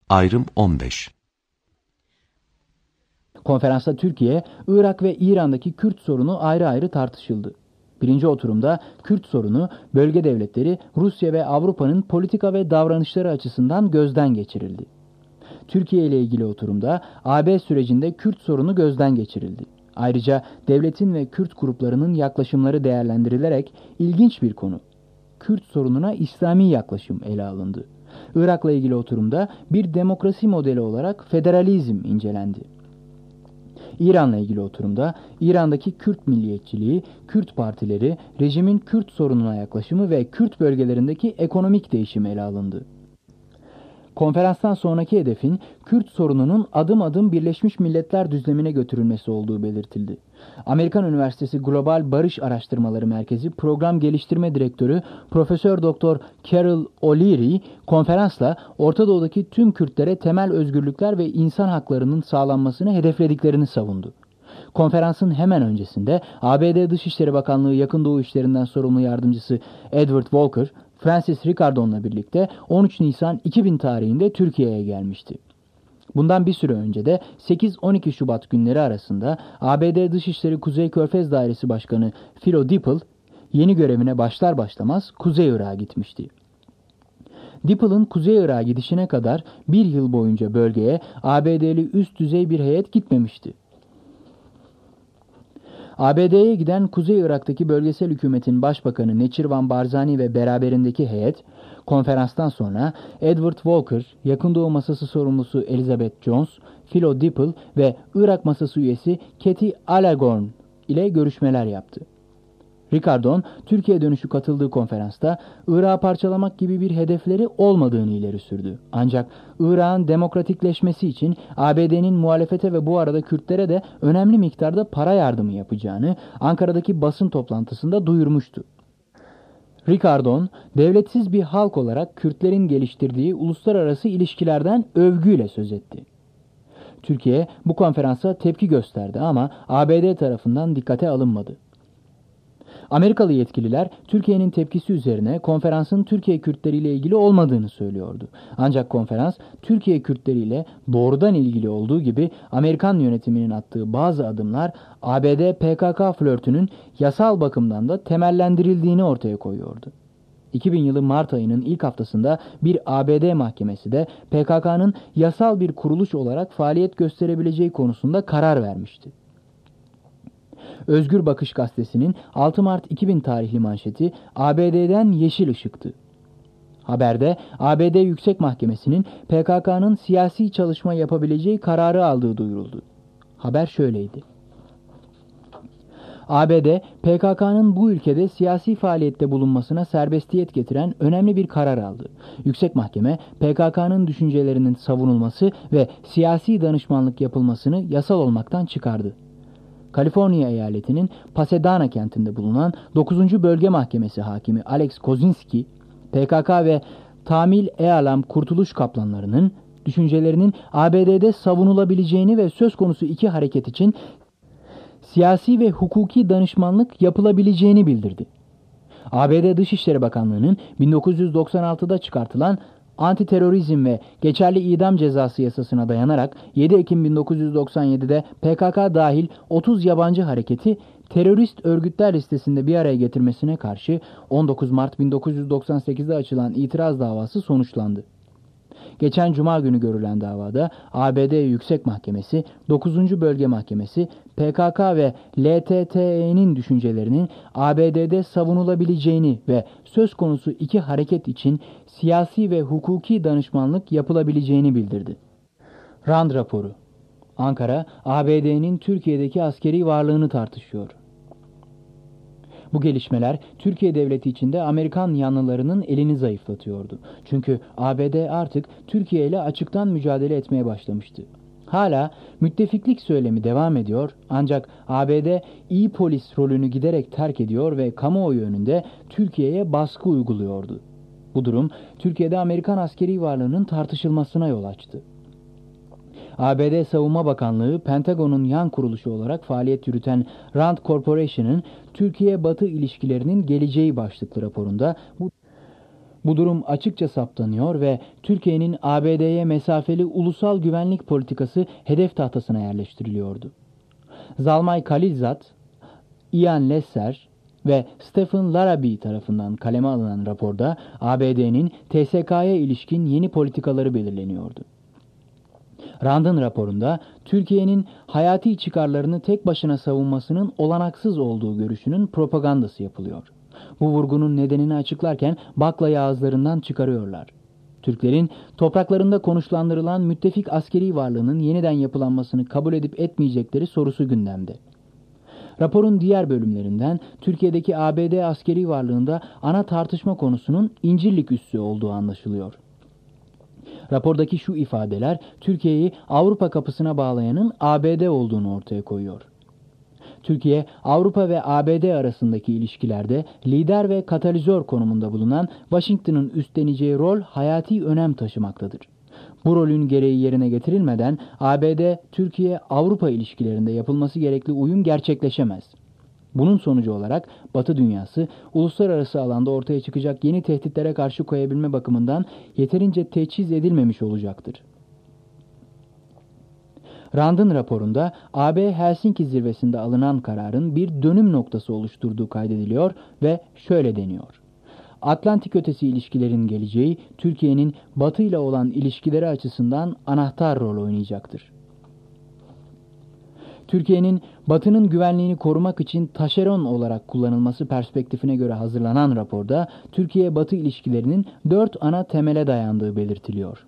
Ayrım 15. Konferansta Türkiye, Irak ve İran'daki Kürt sorunu ayrı ayrı tartışıldı. Birinci oturumda Kürt sorunu, bölge devletleri, Rusya ve Avrupa'nın politika ve davranışları açısından gözden geçirildi. Türkiye ile ilgili oturumda AB sürecinde Kürt sorunu gözden geçirildi. Ayrıca devletin ve Kürt gruplarının yaklaşımları değerlendirilerek ilginç bir konu, Kürt sorununa İslami yaklaşım ele alındı. Irak'la ilgili oturumda bir demokrasi modeli olarak federalizm incelendi. İran'la ilgili oturumda İran'daki Kürt milliyetçiliği, Kürt partileri, rejimin Kürt sorununa yaklaşımı ve Kürt bölgelerindeki ekonomik değişim ele alındı. Konferanstan sonraki hedefin Kürt sorununun adım adım Birleşmiş Milletler düzlemine götürülmesi olduğu belirtildi. Amerikan Üniversitesi Global Barış Araştırmaları Merkezi Program Geliştirme Direktörü Profesör Doktor Carol O'Leary, konferansla Orta Doğu'daki tüm Kürtlere temel özgürlükler ve insan haklarının sağlanmasını hedeflediklerini savundu. Konferansın hemen öncesinde ABD Dışişleri Bakanlığı Yakın Doğu İşlerinden sorumlu yardımcısı Edward Walker, Francis Ricardon'la birlikte 13 Nisan 2000 tarihinde Türkiye'ye gelmişti. Bundan bir süre önce de 8-12 Şubat günleri arasında ABD Dışişleri Kuzey Körfez Dairesi Başkanı Philo Dipple yeni görevine başlar başlamaz Kuzey Irak'a gitmişti. Dipple'ın Kuzey Irak'a gidişine kadar bir yıl boyunca bölgeye ABD'li üst düzey bir heyet gitmemişti. ABD'ye giden Kuzey Irak'taki bölgesel hükümetin başbakanı Neçirvan Barzani ve beraberindeki heyet, konferanstan sonra Edward Walker, Yakın Doğu Masası sorumlusu Elizabeth Jones, Philo Dipple ve Irak Masası üyesi Cathy Alagorn ile görüşmeler yaptı. Ricardon, Türkiye dönüşü katıldığı konferansta Irak'ı parçalamak gibi bir hedefleri olmadığını ileri sürdü. Ancak Irak'ın demokratikleşmesi için ABD'nin muhalefete ve bu arada Kürtlere de önemli miktarda para yardımı yapacağını Ankara'daki basın toplantısında duyurmuştu. Ricardon, devletsiz bir halk olarak Kürtlerin geliştirdiği uluslararası ilişkilerden övgüyle söz etti. Türkiye bu konferansa tepki gösterdi ama ABD tarafından dikkate alınmadı. Amerikalı yetkililer Türkiye'nin tepkisi üzerine konferansın Türkiye Kürtleri ile ilgili olmadığını söylüyordu. Ancak konferans Türkiye Kürtleri ile doğrudan ilgili olduğu gibi Amerikan yönetiminin attığı bazı adımlar ABD-PKK flörtünün yasal bakımdan da temellendirildiğini ortaya koyuyordu. 2000 yılı Mart ayının ilk haftasında bir ABD mahkemesi de PKK'nın yasal bir kuruluş olarak faaliyet gösterebileceği konusunda karar vermişti. Özgür Bakış Gazetesi'nin 6 Mart 2000 tarihli manşeti ABD'den yeşil ışıktı. Haberde ABD Yüksek Mahkemesi'nin PKK'nın siyasi çalışma yapabileceği kararı aldığı duyuruldu. Haber şöyleydi. ABD, PKK'nın bu ülkede siyasi faaliyette bulunmasına serbestiyet getiren önemli bir karar aldı. Yüksek Mahkeme, PKK'nın düşüncelerinin savunulması ve siyasi danışmanlık yapılmasını yasal olmaktan çıkardı. Kaliforniya eyaletinin Pasadena kentinde bulunan 9. Bölge Mahkemesi hakimi Alex Kozinski, PKK ve Tamil Ealam Kurtuluş Kaplanlarının düşüncelerinin ABD'de savunulabileceğini ve söz konusu iki hareket için siyasi ve hukuki danışmanlık yapılabileceğini bildirdi. ABD Dışişleri Bakanlığı'nın 1996'da çıkartılan antiterörizm ve geçerli idam cezası yasasına dayanarak 7 Ekim 1997'de PKK dahil 30 yabancı hareketi terörist örgütler listesinde bir araya getirmesine karşı 19 Mart 1998'de açılan itiraz davası sonuçlandı. Geçen Cuma günü görülen davada ABD Yüksek Mahkemesi, 9. Bölge Mahkemesi, PKK ve LTTE'nin düşüncelerinin ABD'de savunulabileceğini ve söz konusu iki hareket için siyasi ve hukuki danışmanlık yapılabileceğini bildirdi. Rand raporu. Ankara, ABD'nin Türkiye'deki askeri varlığını tartışıyor. Bu gelişmeler Türkiye devleti içinde Amerikan yanlılarının elini zayıflatıyordu. Çünkü ABD artık Türkiye ile açıktan mücadele etmeye başlamıştı. Hala müttefiklik söylemi devam ediyor ancak ABD iyi polis rolünü giderek terk ediyor ve kamuoyu önünde Türkiye'ye baskı uyguluyordu. Bu durum Türkiye'de Amerikan askeri varlığının tartışılmasına yol açtı. ABD Savunma Bakanlığı, Pentagon'un yan kuruluşu olarak faaliyet yürüten Rand Corporation'ın Türkiye-Batı ilişkilerinin geleceği başlıklı raporunda Bu durum açıkça saptanıyor ve Türkiye'nin ABD'ye mesafeli ulusal güvenlik politikası hedef tahtasına yerleştiriliyordu. Zalmay Khalilzad, Ian Lesser ve Stephen Larrabee tarafından kaleme alınan raporda ABD'nin TSK'ya ilişkin yeni politikaları belirleniyordu. Rand'ın raporunda Türkiye'nin hayati çıkarlarını tek başına savunmasının olanaksız olduğu görüşünün propagandası yapılıyor. Bu vurgunun nedenini açıklarken baklayı ağızlarından çıkarıyorlar. Türklerin topraklarında konuşlandırılan müttefik askeri varlığının yeniden yapılanmasını kabul edip etmeyecekleri sorusu gündemde. Raporun diğer bölümlerinden Türkiye'deki ABD askeri varlığında ana tartışma konusunun İncirlik üssü olduğu anlaşılıyor. Rapordaki şu ifadeler Türkiye'yi Avrupa kapısına bağlayanın ABD olduğunu ortaya koyuyor. Türkiye, Avrupa ve ABD arasındaki ilişkilerde lider ve katalizör konumunda bulunan Washington'ın üstleneceği rol hayati önem taşımaktadır. Bu rolün gereği yerine getirilmeden ABD-Türkiye-Avrupa ilişkilerinde yapılması gerekli uyum gerçekleşemez. Bunun sonucu olarak Batı dünyası, uluslararası alanda ortaya çıkacak yeni tehditlere karşı koyabilme bakımından yeterince teçhiz edilmemiş olacaktır. Rand'ın raporunda AB Helsinki zirvesinde alınan kararın bir dönüm noktası oluşturduğu kaydediliyor ve şöyle deniyor. Atlantik ötesi ilişkilerin geleceği Türkiye'nin Batı ile olan ilişkileri açısından anahtar rol oynayacaktır. Türkiye'nin Batı'nın güvenliğini korumak için taşeron olarak kullanılması perspektifine göre hazırlanan raporda Türkiye-Batı ilişkilerinin 4 ana temele dayandığı belirtiliyor.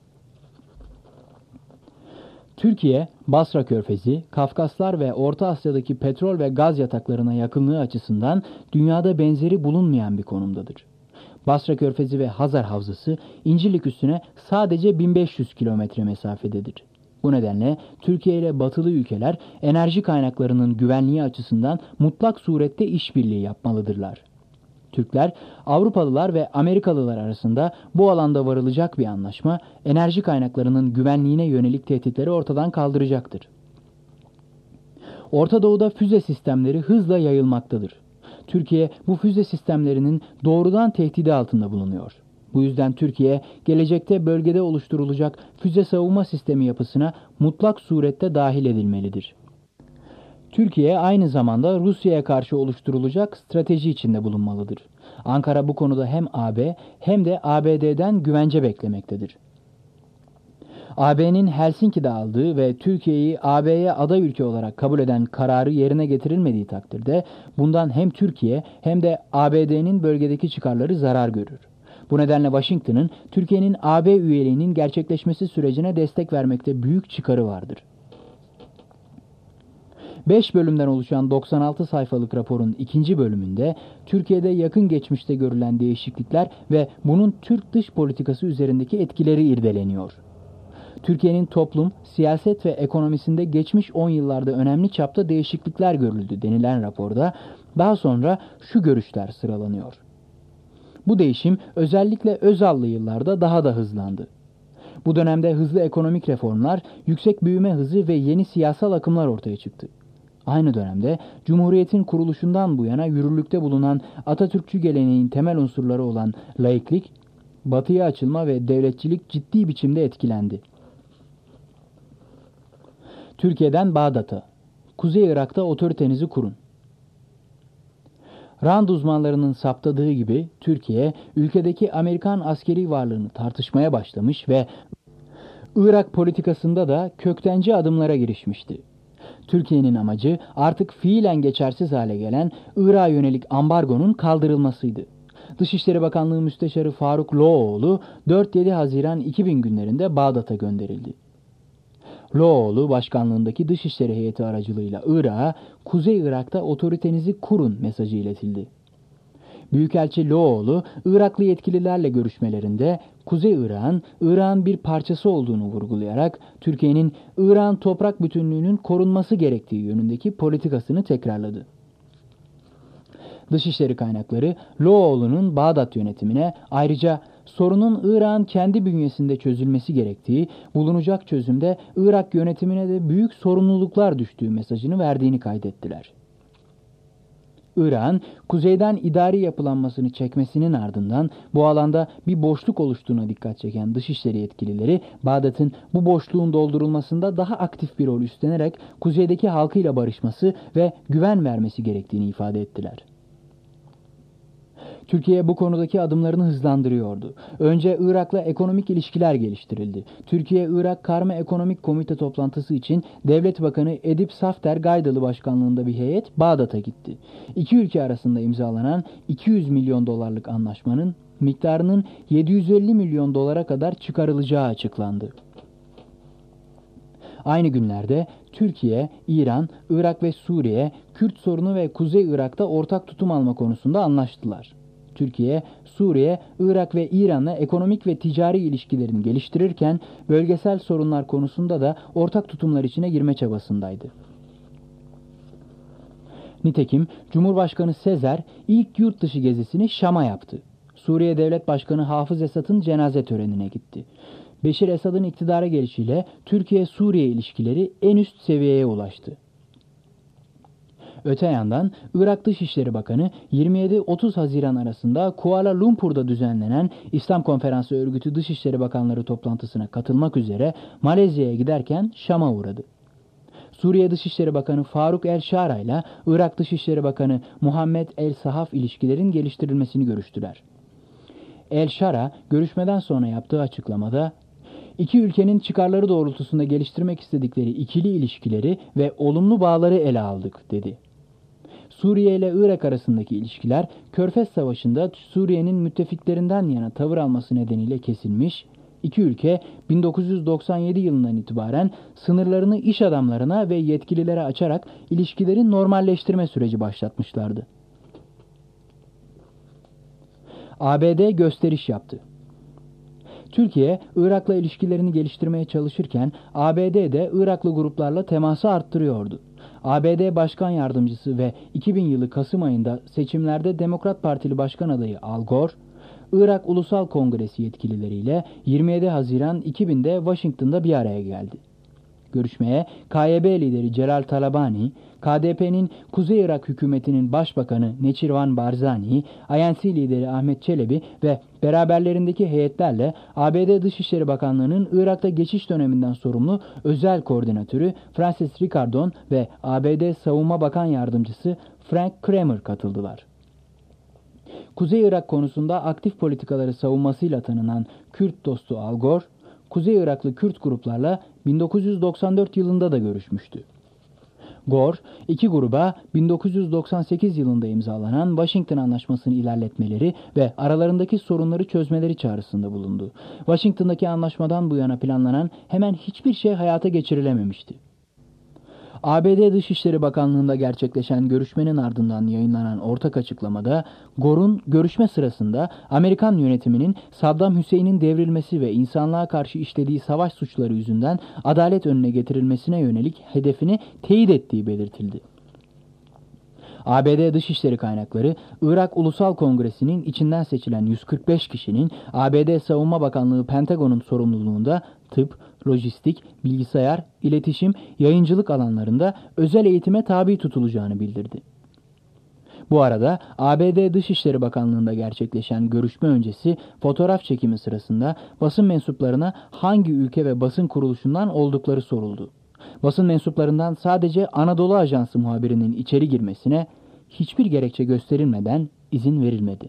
Türkiye, Basra Körfezi, Kafkaslar ve Orta Asya'daki petrol ve gaz yataklarına yakınlığı açısından dünyada benzeri bulunmayan bir konumdadır. Basra Körfezi ve Hazar Havzası, İncirlik üssüne sadece 1500 kilometre mesafededir. Bu nedenle Türkiye ile batılı ülkeler enerji kaynaklarının güvenliği açısından mutlak surette işbirliği yapmalıdırlar. Türkler, Avrupalılar ve Amerikalılar arasında bu alanda varılacak bir anlaşma, enerji kaynaklarının güvenliğine yönelik tehditleri ortadan kaldıracaktır. Orta Doğu'da füze sistemleri hızla yayılmaktadır. Türkiye bu füze sistemlerinin doğrudan tehdidi altında bulunuyor. Bu yüzden Türkiye, gelecekte bölgede oluşturulacak füze savunma sistemi yapısına mutlak surette dahil edilmelidir. Türkiye aynı zamanda Rusya'ya karşı oluşturulacak strateji içinde bulunmalıdır. Ankara bu konuda hem AB hem de ABD'den güvence beklemektedir. AB'nin Helsinki'de aldığı ve Türkiye'yi AB'ye aday ülke olarak kabul eden kararı yerine getirilmediği takdirde bundan hem Türkiye hem de ABD'nin bölgedeki çıkarları zarar görür. Bu nedenle Washington'ın Türkiye'nin AB üyeliğinin gerçekleşmesi sürecine destek vermekte büyük çıkarı vardır. 5 bölümden oluşan 96 sayfalık raporun ikinci bölümünde Türkiye'de yakın geçmişte görülen değişiklikler ve bunun Türk dış politikası üzerindeki etkileri irdeleniyor. Türkiye'nin toplum, siyaset ve ekonomisinde geçmiş 10 yıllarda önemli çapta değişiklikler görüldü denilen raporda daha sonra şu görüşler sıralanıyor. Bu değişim özellikle Özal'lı yıllarda daha da hızlandı. Bu dönemde hızlı ekonomik reformlar, yüksek büyüme hızı ve yeni siyasal akımlar ortaya çıktı. Aynı dönemde Cumhuriyet'in kuruluşundan bu yana yürürlükte bulunan Atatürkçü geleneğin temel unsurları olan laiklik, batıya açılma ve devletçilik ciddi biçimde etkilendi. Türkiye'den Bağdat'a, Kuzey Irak'ta otoritenizi kurun. Rand uzmanlarının saptadığı gibi Türkiye, ülkedeki Amerikan askeri varlığını tartışmaya başlamış ve Irak politikasında da köktenci adımlara girişmişti. Türkiye'nin amacı artık fiilen geçersiz hale gelen Irak'a yönelik ambargonun kaldırılmasıydı. Dışişleri Bakanlığı Müsteşarı Faruk Loğoğlu 4-7 Haziran 2000 günlerinde Bağdat'a gönderildi. Loğoğlu başkanlığındaki Dışişleri heyeti aracılığıyla Irak'a, Kuzey Irak'ta otoritenizi kurun mesajı iletildi. Büyükelçi Loğoğlu, Iraklı yetkililerle görüşmelerinde Kuzey Irak'ın bir parçası olduğunu vurgulayarak Türkiye'nin Irak'ın toprak bütünlüğünün korunması gerektiği yönündeki politikasını tekrarladı. Dışişleri kaynakları Loğoğlu'nun Bağdat yönetimine ayrıca sorunun Irak'ın kendi bünyesinde çözülmesi gerektiği, bulunacak çözümde Irak yönetimine de büyük sorumluluklar düştüğü mesajını verdiğini kaydettiler. Irak'ın kuzeyden idari yapılanmasını çekmesinin ardından bu alanda bir boşluk oluştuğuna dikkat çeken dışişleri yetkilileri, Bağdat'ın bu boşluğun doldurulmasında daha aktif bir rol üstlenerek kuzeydeki halkıyla barışması ve güven vermesi gerektiğini ifade ettiler. Türkiye bu konudaki adımlarını hızlandırıyordu. Önce Irak'la ekonomik ilişkiler geliştirildi. Türkiye-Irak Karma Ekonomik Komite toplantısı için Devlet Bakanı Edip Safter Gaydalı başkanlığında bir heyet Bağdat'a gitti. İki ülke arasında imzalanan 200 milyon dolarlık anlaşmanın miktarının 750 milyon dolara kadar çıkarılacağı açıklandı. Aynı günlerde Türkiye, İran, Irak ve Suriye, Kürt sorunu ve Kuzey Irak'ta ortak tutum alma konusunda anlaştılar. Türkiye, Suriye, Irak ve İran'la ekonomik ve ticari ilişkilerini geliştirirken bölgesel sorunlar konusunda da ortak tutumlar içine girme çabasındaydı. Nitekim Cumhurbaşkanı Sezer ilk yurt dışı gezisini Şam'a yaptı. Suriye Devlet Başkanı Hafız Esad'ın cenaze törenine gitti. Beşir Esad'ın iktidara gelişiyle Türkiye-Suriye ilişkileri en üst seviyeye ulaştı. Öte yandan Irak Dışişleri Bakanı 27-30 Haziran arasında Kuala Lumpur'da düzenlenen İslam Konferansı Örgütü Dışişleri Bakanları toplantısına katılmak üzere Malezya'ya giderken Şam'a uğradı. Suriye Dışişleri Bakanı Faruk El-Şara ile Irak Dışişleri Bakanı Muhammed El-Sahaf ilişkilerin geliştirilmesini görüştüler. El-Şara görüşmeden sonra yaptığı açıklamada İki ülkenin çıkarları doğrultusunda geliştirmek istedikleri ikili ilişkileri ve olumlu bağları ele aldık, dedi. Suriye ile Irak arasındaki ilişkiler, Körfez Savaşı'nda Suriye'nin müttefiklerinden yana tavır alması nedeniyle kesilmiş, iki ülke 1997 yılından itibaren sınırlarını iş adamlarına ve yetkililere açarak ilişkileri normalleştirme süreci başlatmışlardı. ABD gösteriş yaptı. Türkiye, Irak'la ilişkilerini geliştirmeye çalışırken ABD de Iraklı gruplarla teması arttırıyordu. ABD Başkan Yardımcısı ve 2000 yılı Kasım ayında seçimlerde Demokrat Partili Başkan adayı Al Gore, Irak Ulusal Kongresi yetkilileriyle 27 Haziran 2000'de Washington'da bir araya geldi. Görüşmeye KYB lideri Celal Talabani, KDP'nin Kuzey Irak hükümetinin başbakanı Neçirvan Barzani, INC lideri Ahmet Çelebi ve beraberlerindeki heyetlerle ABD Dışişleri Bakanlığı'nın Irak'ta geçiş döneminden sorumlu özel koordinatörü Francis Ricardon ve ABD Savunma Bakan Yardımcısı Frank Kramer katıldılar. Kuzey Irak konusunda aktif politikaları savunmasıyla tanınan Kürt dostu Al Gore, Kuzey Iraklı Kürt gruplarla 1994 yılında da görüşmüştü. Gore, iki gruba 1998 yılında imzalanan Washington Anlaşması'nı ilerletmeleri ve aralarındaki sorunları çözmeleri çağrısında bulundu. Washington'daki anlaşmadan bu yana planlanan hemen hiçbir şey hayata geçirilememişti. ABD Dışişleri Bakanlığı'nda gerçekleşen görüşmenin ardından yayınlanan ortak açıklamada, Gore'un görüşme sırasında Amerikan yönetiminin Saddam Hüseyin'in devrilmesi ve insanlığa karşı işlediği savaş suçları yüzünden adalet önüne getirilmesine yönelik hedefini teyit ettiği belirtildi. ABD Dışişleri kaynakları, Irak Ulusal Kongresi'nin içinden seçilen 145 kişinin ABD Savunma Bakanlığı Pentagon'un sorumluluğunda tıp, lojistik, bilgisayar, iletişim, yayıncılık alanlarında özel eğitime tabi tutulacağını bildirdi. Bu arada ABD Dışişleri Bakanlığı'nda gerçekleşen görüşme öncesi fotoğraf çekimi sırasında basın mensuplarına hangi ülke ve basın kuruluşundan oldukları soruldu. Basın mensuplarından sadece Anadolu Ajansı muhabirinin içeri girmesine hiçbir gerekçe gösterilmeden izin verilmedi.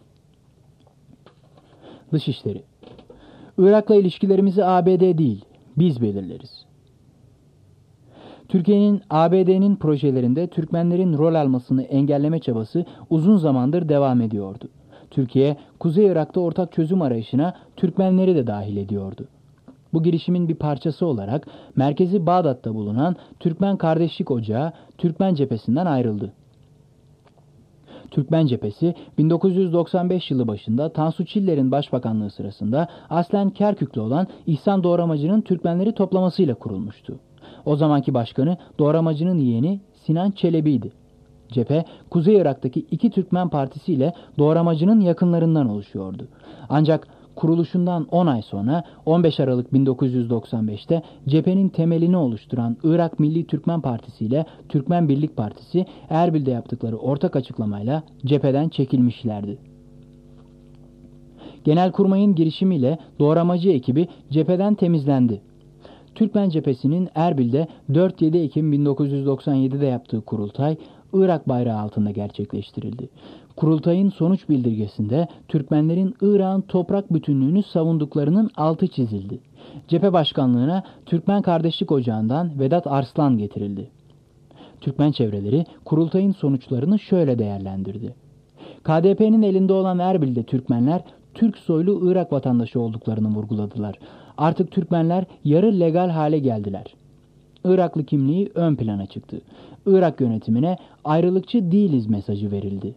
Dışişleri. Irak'la ilişkilerimizi ABD değil, biz belirleriz. Türkiye'nin ABD'nin projelerinde Türkmenlerin rol almasını engelleme çabası uzun zamandır devam ediyordu. Türkiye, Kuzey Irak'ta ortak çözüm arayışına Türkmenleri de dahil ediyordu. Bu girişimin bir parçası olarak merkezi Bağdat'ta bulunan Türkmen Kardeşlik Ocağı Türkmen Cephesi'nden ayrıldı. Türkmen Cephesi 1995 yılı başında Tansu Çiller'in başbakanlığı sırasında aslen Kerküklü olan İhsan Doğramacı'nın Türkmenleri toplamasıyla kurulmuştu. O zamanki başkanı Doğramacı'nın yeğeni Sinan Çelebi'ydi. Cephe, Kuzey Irak'taki iki Türkmen partisi ile Doğramacı'nın yakınlarından oluşuyordu. Ancak kuruluşundan 10 ay sonra 15 Aralık 1995'te cephenin temelini oluşturan Irak Milli Türkmen Partisi ile Türkmen Birlik Partisi Erbil'de yaptıkları ortak açıklamayla cepheden çekilmişlerdi. Genelkurmay'ın girişimiyle doğramacı ekibi cepheden temizlendi. Türkmen cephesinin Erbil'de 4-7 Ekim 1997'de yaptığı kurultay Irak bayrağı altında gerçekleştirildi. Kurultayın sonuç bildirgesinde Türkmenlerin Irak'ın toprak bütünlüğünü savunduklarının altı çizildi. Cephe başkanlığına Türkmen Kardeşlik Ocağı'ndan Vedat Arslan getirildi. Türkmen çevreleri kurultayın sonuçlarını şöyle değerlendirdi. KDP'nin elinde olan Erbil'de Türkmenler Türk soylu Irak vatandaşı olduklarını vurguladılar. Artık Türkmenler yarı legal hale geldiler. Iraklı kimliği ön plana çıktı. Irak yönetimine ayrılıkçı değiliz mesajı verildi.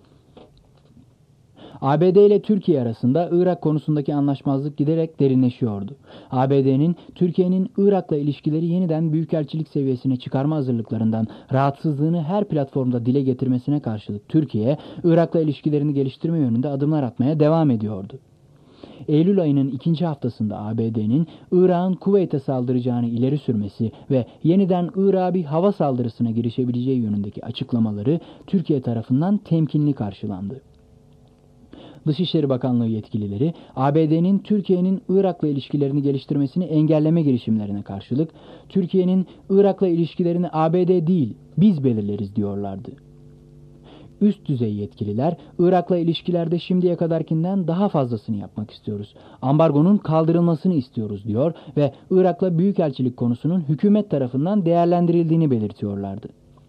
ABD ile Türkiye arasında Irak konusundaki anlaşmazlık giderek derinleşiyordu. ABD'nin Türkiye'nin Irak'la ilişkileri yeniden büyükelçilik seviyesine çıkarma hazırlıklarından rahatsızlığını her platformda dile getirmesine karşılık Türkiye, Irak'la ilişkilerini geliştirme yönünde adımlar atmaya devam ediyordu. Eylül ayının ikinci haftasında ABD'nin Irak'ın Kuveyt'e saldıracağını ileri sürmesi ve yeniden Irak'a bir hava saldırısına girişebileceği yönündeki açıklamaları Türkiye tarafından temkinli karşılandı. Dışişleri Bakanlığı yetkilileri ABD'nin Türkiye'nin Irak'la ilişkilerini geliştirmesini engelleme girişimlerine karşılık Türkiye'nin Irak'la ilişkilerini ABD değil biz belirleriz diyorlardı. Üst düzey yetkililer Irak'la ilişkilerde şimdiye kadarkinden daha fazlasını yapmak istiyoruz. Ambargonun kaldırılmasını istiyoruz diyor ve Irak'la büyükelçilik konusunun hükümet tarafından değerlendirildiğini belirtiyorlardı.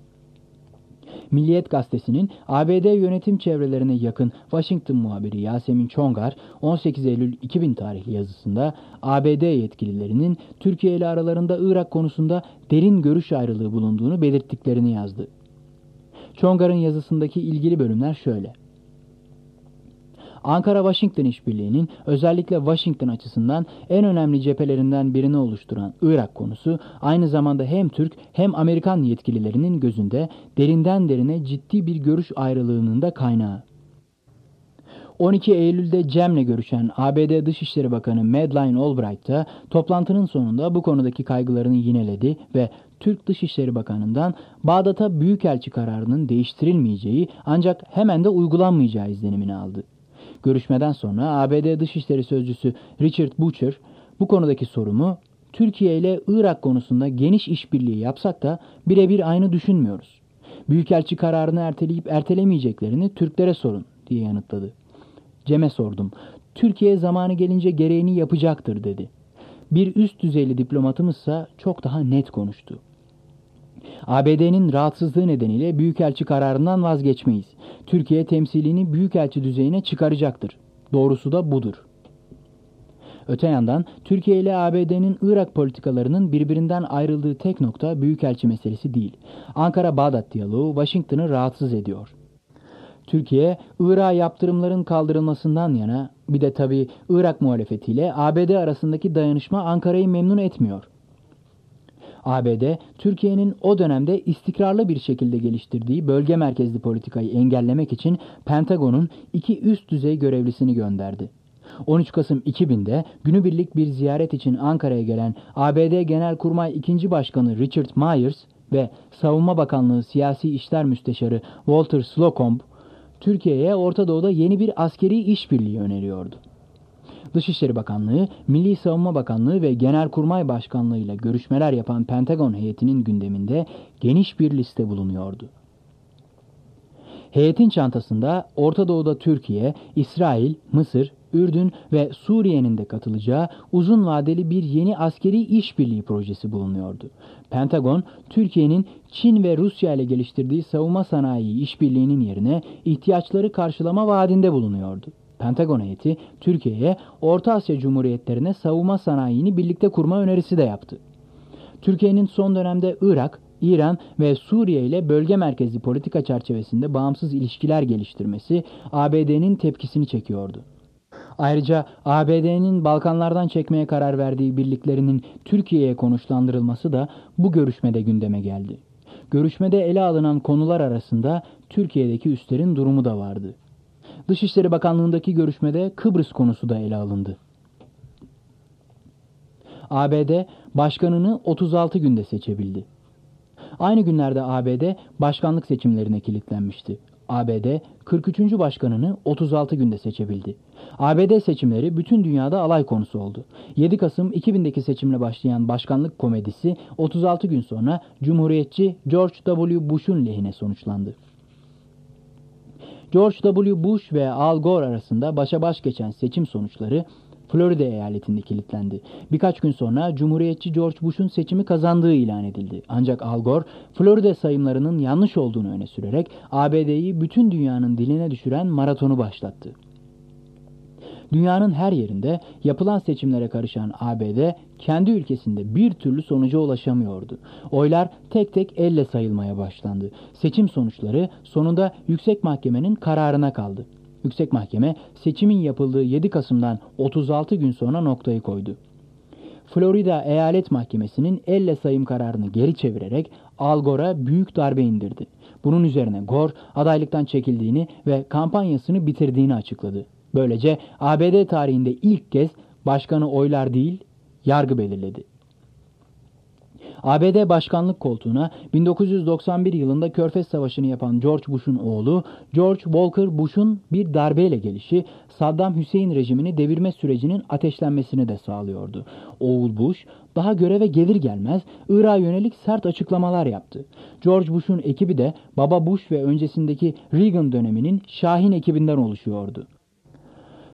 Milliyet Gazetesi'nin ABD yönetim çevrelerine yakın Washington muhabiri Yasemin Çongar 18 Eylül 2000 tarihli yazısında ABD yetkililerinin Türkiye ile aralarında Irak konusunda derin görüş ayrılığı bulunduğunu belirttiklerini yazdı. Çongar'ın yazısındaki ilgili bölümler şöyle. Ankara-Washington işbirliğinin özellikle Washington açısından en önemli cephelerinden birini oluşturan Irak konusu aynı zamanda hem Türk hem Amerikan yetkililerinin gözünde derinden derine ciddi bir görüş ayrılığının da kaynağı. 12 Eylül'de Cem'le görüşen ABD Dışişleri Bakanı Madeleine Albright da toplantının sonunda bu konudaki kaygılarını yineledi ve Türk Dışişleri Bakanı'ndan Bağdat'a büyükelçi kararının değiştirilmeyeceği ancak hemen de uygulanmayacağı izlenimini aldı. Görüşmeden sonra ABD Dışişleri Sözcüsü Richard Butcher bu konudaki sorumu Türkiye ile Irak konusunda geniş işbirliği yapsak da birebir aynı düşünmüyoruz. Büyükelçi kararını erteleyip ertelemeyeceklerini Türklere sorun diye yanıtladı. Cem'e sordum. Türkiye zamanı gelince gereğini yapacaktır dedi. Bir üst düzeyli diplomatımızsa çok daha net konuştu. ABD'nin rahatsızlığı nedeniyle büyükelçi kararından vazgeçmeyiz. Türkiye temsilini büyükelçi düzeyine çıkaracaktır. Doğrusu da budur. Öte yandan Türkiye ile ABD'nin Irak politikalarının birbirinden ayrıldığı tek nokta büyükelçi meselesi değil. Ankara-Bağdat diyaloğu Washington'ı rahatsız ediyor. Türkiye, Irak'a yaptırımların kaldırılmasından yana, bir de tabii Irak muhalefetiyle ABD arasındaki dayanışma Ankara'yı memnun etmiyor. ABD, Türkiye'nin o dönemde istikrarlı bir şekilde geliştirdiği bölge merkezli politikayı engellemek için Pentagon'un 2 üst düzey görevlisini gönderdi. 13 Kasım 2000'de günübirlik bir ziyaret için Ankara'ya gelen ABD Genelkurmay II. Başkanı Richard Myers ve Savunma Bakanlığı Siyasi İşler Müsteşarı Walter Slocumb, Türkiye'ye Orta Doğu'da yeni bir askeri işbirliği öneriyordu. Dışişleri Bakanlığı, Milli Savunma Bakanlığı ve Genelkurmay Başkanlığı ile görüşmeler yapan Pentagon heyetinin gündeminde geniş bir liste bulunuyordu. Heyetin çantasında Orta Doğu'da Türkiye, İsrail, Mısır, Ürdün ve Suriye'nin de katılacağı uzun vadeli bir yeni askeri işbirliği projesi bulunuyordu. Pentagon, Türkiye'nin Çin ve Rusya ile geliştirdiği savunma sanayi işbirliğinin yerine ihtiyaçları karşılama vaadinde bulunuyordu. Pentagon heyeti Türkiye'ye Orta Asya Cumhuriyetlerine savunma sanayini birlikte kurma önerisi de yaptı. Türkiye'nin son dönemde Irak, İran ve Suriye ile bölge merkezli politika çerçevesinde bağımsız ilişkiler geliştirmesi ABD'nin tepkisini çekiyordu. Ayrıca ABD'nin Balkanlardan çekmeye karar verdiği birliklerinin Türkiye'ye konuşlandırılması da bu görüşmede gündeme geldi. Görüşmede ele alınan konular arasında Türkiye'deki üslerin durumu da vardı. Dışişleri Bakanlığı'ndaki görüşmede Kıbrıs konusu da ele alındı. ABD başkanını 36 günde seçebildi. Aynı günlerde ABD başkanlık seçimlerine kilitlenmişti. ABD 43. başkanını 36 günde seçebildi. ABD seçimleri bütün dünyada alay konusu oldu. 7 Kasım 2000'deki seçimle başlayan başkanlık komedisi 36 gün sonra Cumhuriyetçi George W. Bush'un lehine sonuçlandı. George W. Bush ve Al Gore arasında başa baş geçen seçim sonuçları Florida eyaletinde kilitlendi. Birkaç gün sonra Cumhuriyetçi George Bush'un seçimi kazandığı ilan edildi. Ancak Al Gore, Florida sayımlarının yanlış olduğunu öne sürerek ABD'yi bütün dünyanın diline düşüren maratonu başlattı. Dünyanın her yerinde yapılan seçimlere karışan ABD, kendi ülkesinde bir türlü sonuca ulaşamıyordu. Oylar tek tek elle sayılmaya başlandı. Seçim sonuçları sonunda Yüksek Mahkemenin kararına kaldı. Yüksek Mahkeme seçimin yapıldığı 7 Kasım'dan 36 gün sonra noktayı koydu. Florida Eyalet Mahkemesi'nin elle sayım kararını geri çevirerek Al Gore'a büyük darbe indirdi. Bunun üzerine Gore adaylıktan çekildiğini ve kampanyasını bitirdiğini açıkladı. Böylece ABD tarihinde ilk kez başkanı oylar değil, yargı belirledi. ABD başkanlık koltuğuna 1991 yılında Körfez Savaşı'nı yapan George Bush'un oğlu George Walker Bush'un bir darbeyle gelişi Saddam Hüseyin rejimini devirme sürecinin ateşlenmesini de sağlıyordu. Oğul Bush daha göreve gelir gelmez Irak'a yönelik sert açıklamalar yaptı. George Bush'un ekibi de baba Bush ve öncesindeki Reagan döneminin Şahin ekibinden oluşuyordu.